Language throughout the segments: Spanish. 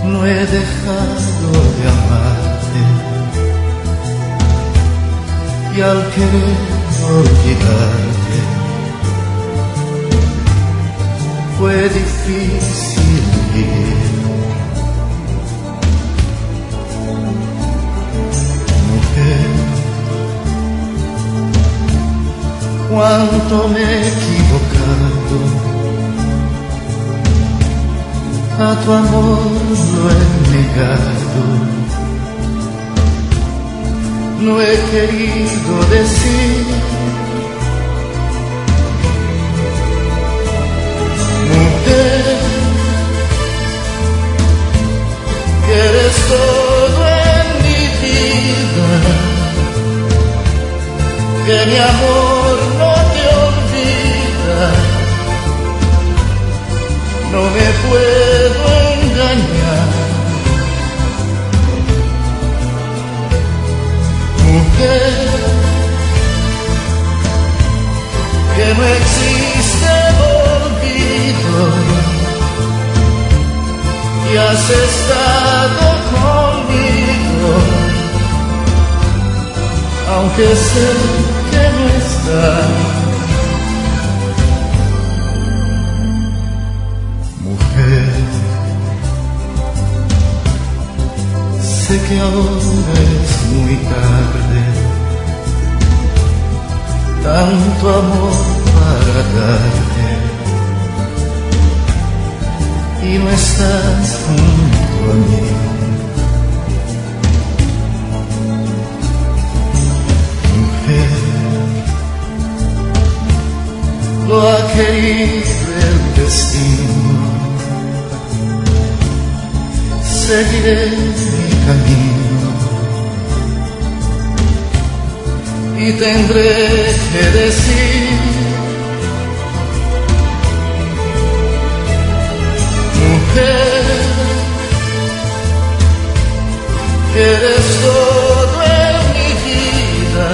no he dejado de amarte, y al querer olvidarte fue difícil vivir. Mujer, cuánto me he equivocado, a tu amor lo he negado, no he querido decir. Mujer, que eres todo en mi vida, que mi amor no te olvida, no me puedo engañar. Mujer, que no existe olvido, y has estado conmigo, aunque sé que no estás. Sé que ahora es muy tarde, tanto amor para darte, y no estás junto a mí. Mujer, lo ha querido el destino, seguiré mi camino y tendré que decir: mujer, que eres todo en mi vida,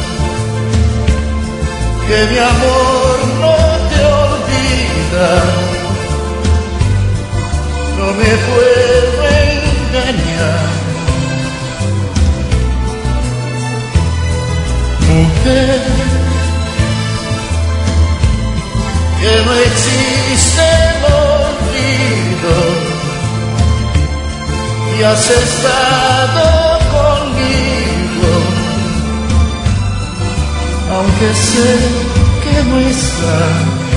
que mi amor no te olvida, no me puedo engañar. Mujer, que no existe el olvido, y has estado conmigo, aunque sé que no estás.